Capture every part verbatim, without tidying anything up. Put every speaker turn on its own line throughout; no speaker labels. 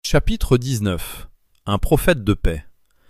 Chapitre dix-neuf. Un prophète de paix.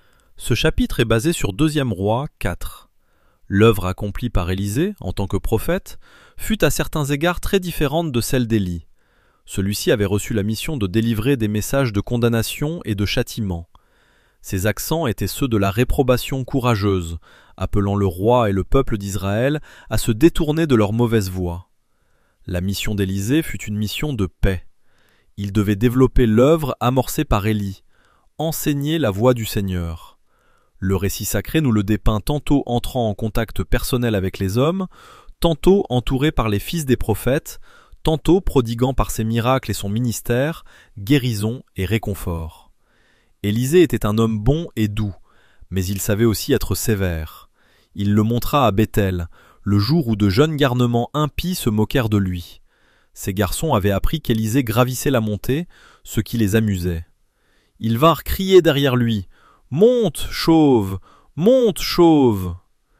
Ce chapitre est basé sur Deuxième Rois quatre. L'œuvre accomplie par Élisée, en tant que prophète, fut à certains égards très différente de celle d'Élie. Celui-ci avait reçu la mission de délivrer des messages de condamnation et de châtiment. Ses accents étaient ceux de la réprobation courageuse, appelant le roi et le peuple d'Israël à se détourner de leur mauvaise voie. La mission d'Élisée fut une mission de paix. Il devait développer l'œuvre amorcée par Élie, enseigner la voie du Seigneur. Le récit sacré nous le dépeint tantôt entrant en contact personnel avec les hommes, tantôt entouré par les fils des prophètes, tantôt prodiguant par ses miracles et son ministère, guérison et réconfort. Élisée était un homme bon et doux, mais il savait aussi être sévère. Il le montra à Béthel, le jour où de jeunes garnements impies se moquèrent de lui. Ces garçons avaient appris qu'Élisée gravissait la montée, ce qui les amusait. Ils vinrent crier derrière lui « Monte, chauve! Monte, chauve !»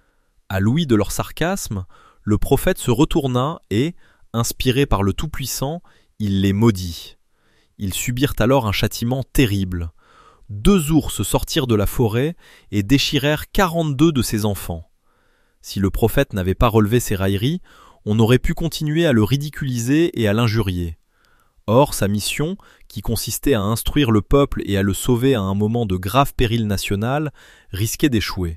À l'ouïe de leur sarcasme, le prophète se retourna et, inspiré par le Tout-Puissant, il les maudit. Ils subirent alors un châtiment terrible. Deux ours sortirent de la forêt et déchirèrent quarante-deux de ses enfants. Si le prophète n'avait pas relevé ses railleries, on aurait pu continuer à le ridiculiser et à l'injurier. Or, sa mission, qui consistait à instruire le peuple et à le sauver à un moment de grave péril national, risquait d'échouer.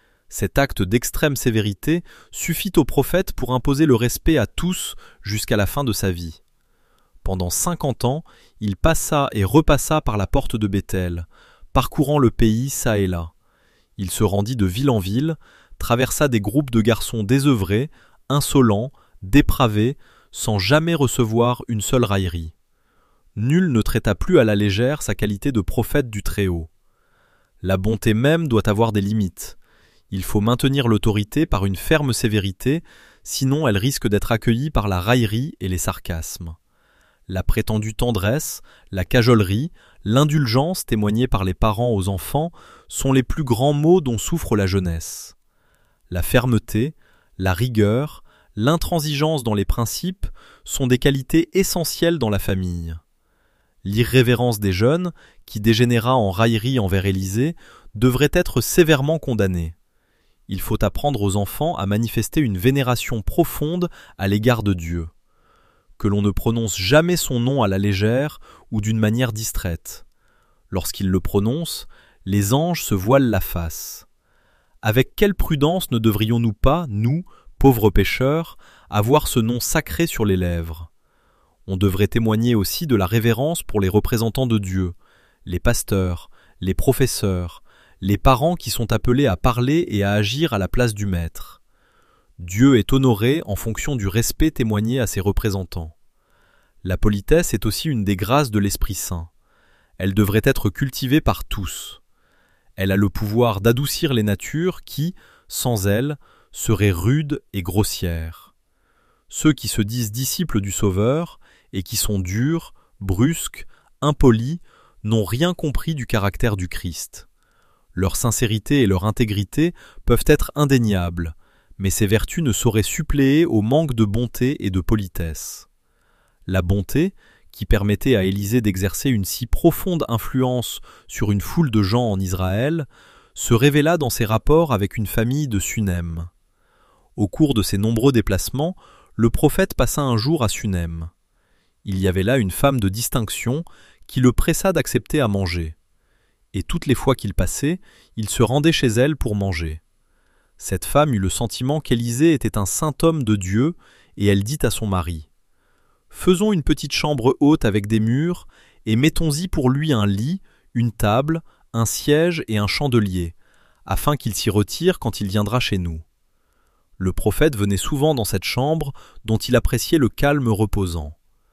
Cet acte d'extrême sévérité suffit au prophète pour imposer le respect à tous jusqu'à la fin de sa vie. Pendant cinquante ans, il passa et repassa par la porte de Béthel, parcourant le pays çà et là. Il se rendit de ville en ville, traversa des groupes de garçons désœuvrés, insolent, dépravé, sans jamais recevoir une seule raillerie. Nul ne traita plus à la légère sa qualité de prophète du Très-Haut. La bonté même doit avoir des limites. Il faut maintenir l'autorité par une ferme sévérité, sinon elle risque d'être accueillie par la raillerie et les sarcasmes. La prétendue tendresse, la cajolerie, l'indulgence témoignée par les parents aux enfants sont les plus grands maux dont souffre la jeunesse. La fermeté, la rigueur, l'intransigeance dans les principes sont des qualités essentielles dans la famille. L'irrévérence des jeunes, qui dégénéra en raillerie envers Élisée, devrait être sévèrement condamnée. Il faut apprendre aux enfants à manifester une vénération profonde à l'égard de Dieu. Que l'on ne prononce jamais son nom à la légère ou d'une manière distraite. Lorsqu'ils le prononcent, les anges se voilent la face. Avec quelle prudence ne devrions-nous pas, nous, pauvres pécheurs, avoir ce nom sacré sur les lèvres? On devrait témoigner aussi de la révérence pour les représentants de Dieu, les pasteurs, les professeurs, les parents qui sont appelés à parler et à agir à la place du maître. Dieu est honoré en fonction du respect témoigné à ses représentants. La politesse est aussi une des grâces de l'Esprit Saint. Elle devrait être cultivée par tous. Elle a le pouvoir d'adoucir les natures qui, sans elle, seraient rudes et grossières. Ceux qui se disent disciples du Sauveur et qui sont durs, brusques, impolis, n'ont rien compris du caractère du Christ. Leur sincérité et leur intégrité peuvent être indéniables, mais ces vertus ne sauraient suppléer au manque de bonté et de politesse. La bonté, qui permettait à Élisée d'exercer une si profonde influence sur une foule de gens en Israël, se révéla dans ses rapports avec une famille de Sunem. Au cours de ses nombreux déplacements, le prophète passa un jour à Sunem. Il y avait là une femme de distinction qui le pressa d'accepter à manger. Et toutes les fois qu'il passait, il se rendait chez elle pour manger. Cette femme eut le sentiment qu'Élisée était un saint homme de Dieu, et elle dit à son mari « Faisons une petite chambre haute avec des murs, et mettons-y pour lui un lit, une table, un siège et un chandelier, afin qu'il s'y retire quand il viendra chez nous. » Le prophète venait souvent dans cette chambre dont il appréciait le calme reposant.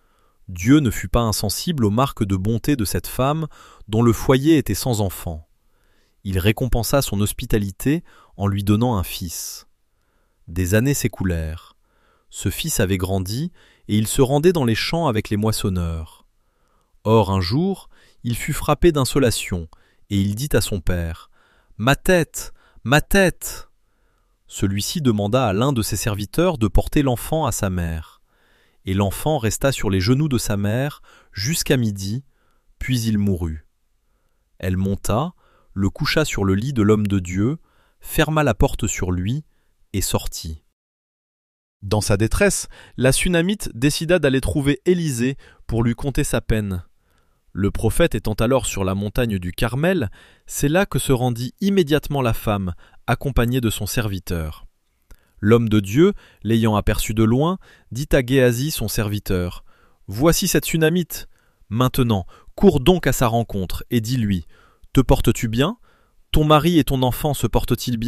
Dieu ne fut pas insensible aux marques de bonté de cette femme dont le foyer était sans enfant. Il récompensa son hospitalité en lui donnant un fils. Des années s'écoulèrent. Ce fils avait grandi et il se rendait dans les champs avec les moissonneurs. Or un jour, il fut frappé d'insolation et il dit à son père « Ma tête, ma tête !» Celui-ci demanda à l'un de ses serviteurs de porter l'enfant à sa mère. Et l'enfant resta sur les genoux de sa mère jusqu'à midi, puis il mourut. Elle monta, le coucha sur le lit de l'homme de Dieu, ferma la porte sur lui et sortit. Dans sa détresse, la Sunamite décida d'aller trouver Élisée pour lui conter sa peine. Le prophète étant alors sur la montagne du Carmel, c'est là que se rendit immédiatement la femme, accompagnée de son serviteur. L'homme de Dieu, l'ayant aperçu de loin, dit à Géasi son serviteur, « Voici cette Sunamite. Maintenant, cours donc à sa rencontre et dis-lui, « Te portes-tu bien ? Ton mari et ton enfant se portent-ils bien ?»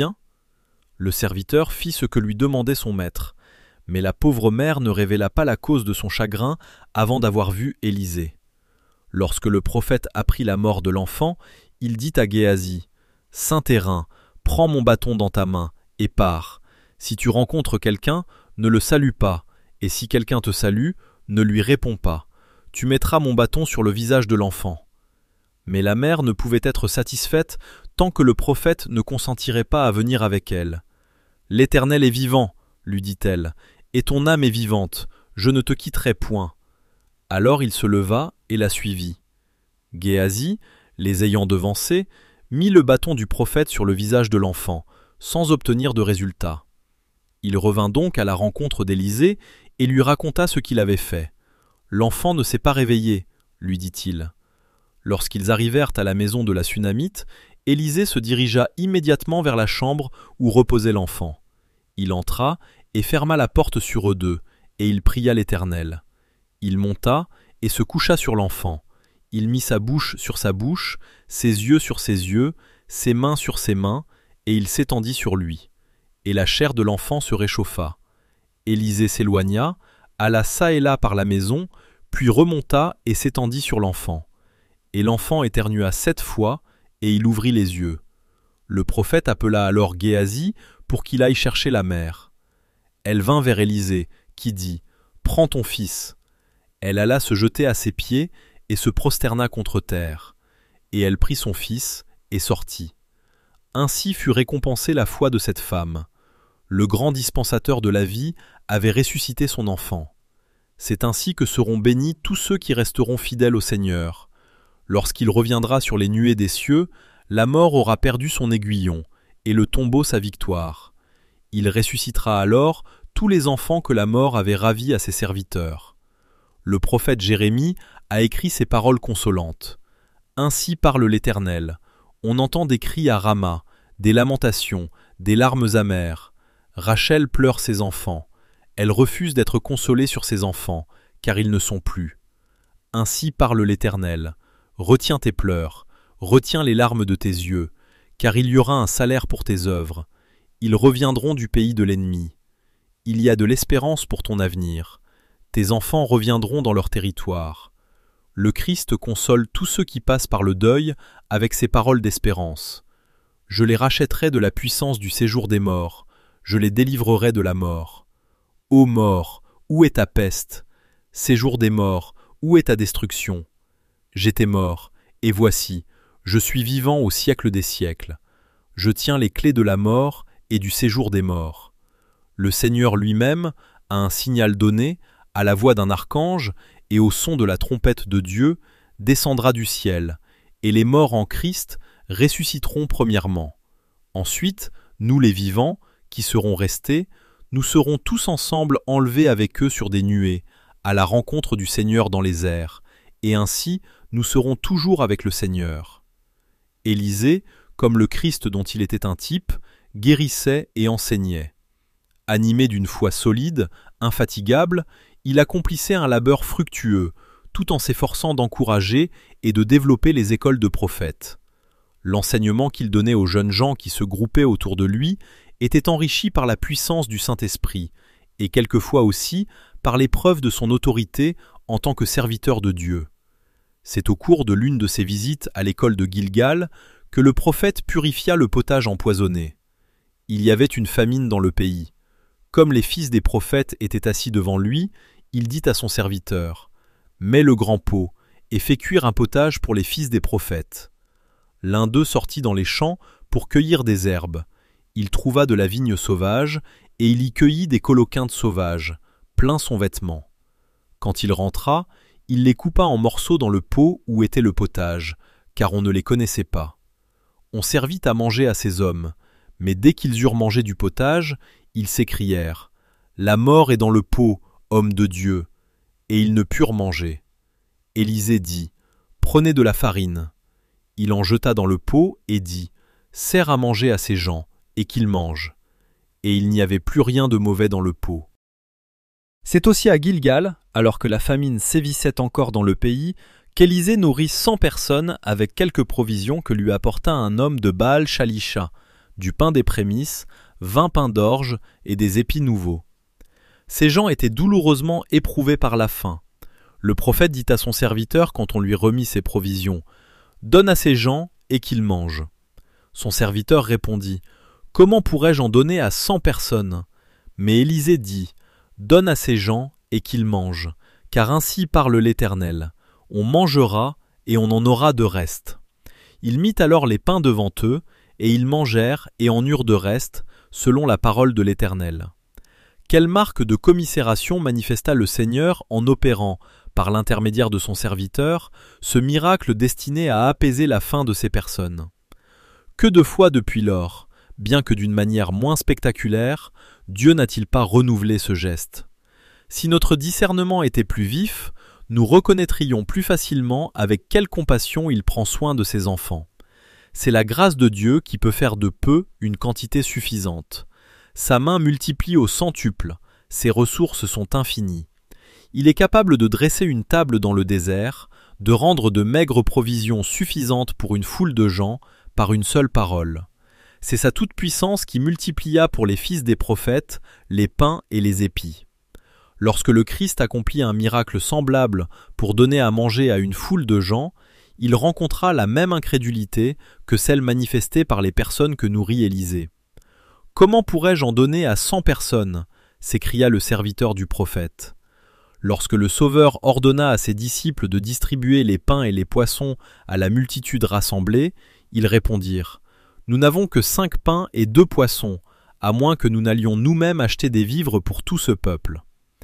Le serviteur fit ce que lui demandait son maître. Mais la pauvre mère ne révéla pas la cause de son chagrin avant d'avoir vu Élisée. Lorsque le prophète apprit la mort de l'enfant, il dit à Géasi, « Saint Terrain, prends mon bâton dans ta main et pars. Si tu rencontres quelqu'un, ne le salue pas, et si quelqu'un te salue, ne lui réponds pas. Tu mettras mon bâton sur le visage de l'enfant. » Mais la mère ne pouvait être satisfaite tant que le prophète ne consentirait pas à venir avec elle. « L'Éternel est vivant, lui dit-elle, et ton âme est vivante, je ne te quitterai point. » Alors il se leva et la suivit. Géasi, les ayant devancés, mit le bâton du prophète sur le visage de l'enfant, sans obtenir de résultat. Il revint donc à la rencontre d'Élisée et lui raconta ce qu'il avait fait. « L'enfant ne s'est pas réveillé, lui dit-il. » Lorsqu'ils arrivèrent à la maison de la Sunamite, Élisée se dirigea immédiatement vers la chambre où reposait l'enfant. Il entra et ferma la porte sur eux deux, et il pria l'Éternel. Il monta et se coucha sur l'enfant. Il mit sa bouche sur sa bouche, ses yeux sur ses yeux, ses mains sur ses mains, et il s'étendit sur lui. Et la chair de l'enfant se réchauffa. Élisée s'éloigna, alla çà et là par la maison, puis remonta et s'étendit sur l'enfant. Et l'enfant éternua sept fois, et il ouvrit les yeux. Le prophète appela alors Géasi pour qu'il aille chercher la mère. Elle vint vers Élisée, qui dit « Prends ton fils ». Elle alla se jeter à ses pieds et se prosterna contre terre. Et elle prit son fils et sortit. Ainsi fut récompensée la foi de cette femme. Le grand dispensateur de la vie avait ressuscité son enfant. C'est ainsi que seront bénis tous ceux qui resteront fidèles au Seigneur. Lorsqu'il reviendra sur les nuées des cieux, la mort aura perdu son aiguillon, et le tombeau sa victoire. Il ressuscitera alors tous les enfants que la mort avait ravis à ses serviteurs. Le prophète Jérémie a écrit ces paroles consolantes. Ainsi parle l'Éternel. On entend des cris à Rama, des lamentations, des larmes amères. Rachel pleure ses enfants. Elle refuse d'être consolée sur ses enfants, car ils ne sont plus. Ainsi parle l'Éternel. Retiens tes pleurs, retiens les larmes de tes yeux, car il y aura un salaire pour tes œuvres. Ils reviendront du pays de l'ennemi. Il y a de l'espérance pour ton avenir. Tes enfants reviendront dans leur territoire. Le Christ console tous ceux qui passent par le deuil avec ces paroles d'espérance. Je les rachèterai de la puissance du séjour des morts, je les délivrerai de la mort. Ô mort, où est ta peste? Séjour des morts, où est ta destruction? J'étais mort, et voici, je suis vivant au siècle des siècles. Je tiens les clés de la mort et du séjour des morts. Le Seigneur lui-même, à un signal donné, à la voix d'un archange et au son de la trompette de Dieu, descendra du ciel, et les morts en Christ ressusciteront premièrement. Ensuite, nous les vivants, qui serons restés, nous serons tous ensemble enlevés avec eux sur des nuées, à la rencontre du Seigneur dans les airs, et ainsi nous serons toujours avec le Seigneur. Élisée, comme le Christ dont il était un type, guérissait et enseignait. Animé d'une foi solide, infatigable, il accomplissait un labeur fructueux, tout en s'efforçant d'encourager et de développer les écoles de prophètes. L'enseignement qu'il donnait aux jeunes gens qui se groupaient autour de lui était enrichi par la puissance du Saint-Esprit, et quelquefois aussi par l'épreuve de son autorité en tant que serviteur de Dieu. C'est au cours de l'une de ses visites à l'école de Gilgal que le prophète purifia le potage empoisonné. Il y avait une famine dans le pays. Comme les fils des prophètes étaient assis devant lui, il dit à son serviteur « Mets le grand pot et fais cuire un potage pour les fils des prophètes. » L'un d'eux sortit dans les champs pour cueillir des herbes. Il trouva de la vigne sauvage et il y cueillit des coloquintes sauvages, plein son vêtement. Quand il rentra, il les coupa en morceaux dans le pot où était le potage, car on ne les connaissait pas. On servit à manger à ces hommes, mais dès qu'ils eurent mangé du potage, ils s'écrièrent « La mort est dans le pot, homme de Dieu !» Et ils ne purent manger. Élisée dit « Prenez de la farine. » Il en jeta dans le pot et dit « Sers à manger à ces gens, et qu'ils mangent. » Et il n'y avait plus rien de mauvais dans le pot. C'est aussi à Gilgal, alors que la famine sévissait encore dans le pays, qu'Élisée nourrit cent personnes avec quelques provisions que lui apporta un homme de Baal Shalisha, du pain des prémices, vingt pains d'orge et des épis nouveaux. Ces gens étaient douloureusement éprouvés par la faim. Le prophète dit à son serviteur quand on lui remit ces provisions « Donne à ces gens et qu'ils mangent. » Son serviteur répondit « Comment pourrais-je en donner à cent personnes ?» Mais Élisée dit « Donne à ces gens et qu'ils mangent, car ainsi parle l'Éternel. On mangera et on en aura de reste. » Il mit alors les pains devant eux, et ils mangèrent et en eurent de reste, selon la parole de l'Éternel. Quelle marque de commisération manifesta le Seigneur en opérant, par l'intermédiaire de son serviteur, ce miracle destiné à apaiser la faim de ces personnes. Que de fois depuis lors, bien que d'une manière moins spectaculaire, Dieu n'a-t-il pas renouvelé ce geste? Si notre discernement était plus vif, nous reconnaîtrions plus facilement avec quelle compassion il prend soin de ses enfants. C'est la grâce de Dieu qui peut faire de peu une quantité suffisante. Sa main multiplie au centuple, ses ressources sont infinies. Il est capable de dresser une table dans le désert, de rendre de maigres provisions suffisantes pour une foule de gens par une seule parole. C'est sa toute-puissance qui multiplia pour les fils des prophètes les pains et les épis. Lorsque le Christ accomplit un miracle semblable pour donner à manger à une foule de gens, il rencontra la même incrédulité que celle manifestée par les personnes que nourrit Élisée. « Comment pourrais-je en donner à cent personnes ?» s'écria le serviteur du prophète. Lorsque le Sauveur ordonna à ses disciples de distribuer les pains et les poissons à la multitude rassemblée, ils répondirent « Nous n'avons que cinq pains et deux poissons, à moins que nous n'allions nous-mêmes acheter des vivres pour tout ce peuple. »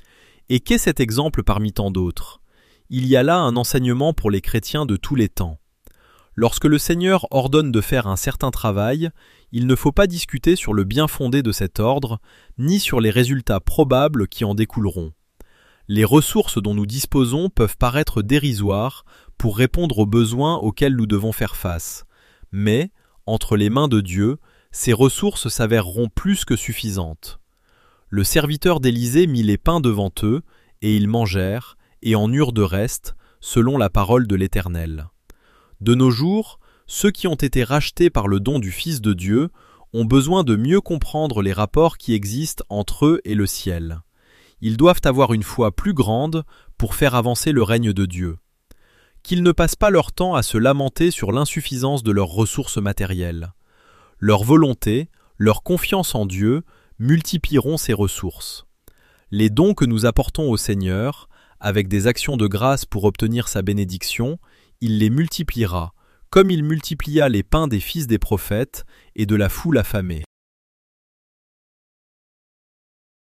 Et qu'est cet exemple parmi tant d'autres? Il y a là un enseignement pour les chrétiens de tous les temps. Lorsque le Seigneur ordonne de faire un certain travail, il ne faut pas discuter sur le bien fondé de cet ordre, ni sur les résultats probables qui en découleront. Les ressources dont nous disposons peuvent paraître dérisoires pour répondre aux besoins auxquels nous devons faire face. Mais, entre les mains de Dieu, ces ressources s'avèreront plus que suffisantes. Le serviteur d'Élisée mit les pains devant eux, et ils mangèrent, et en eurent de reste, selon la parole de l'Éternel. De nos jours, ceux qui ont été rachetés par le don du Fils de Dieu ont besoin de mieux comprendre les rapports qui existent entre eux et le ciel. Ils doivent avoir une foi plus grande pour faire avancer le règne de Dieu. Qu'ils ne passent pas leur temps à se lamenter sur l'insuffisance de leurs ressources matérielles. Leur volonté, leur confiance en Dieu multiplieront ces ressources. Les dons que nous apportons au Seigneur, avec des actions de grâce pour obtenir sa bénédiction, il les multipliera, comme il multiplia les pains des fils des prophètes et de la foule affamée.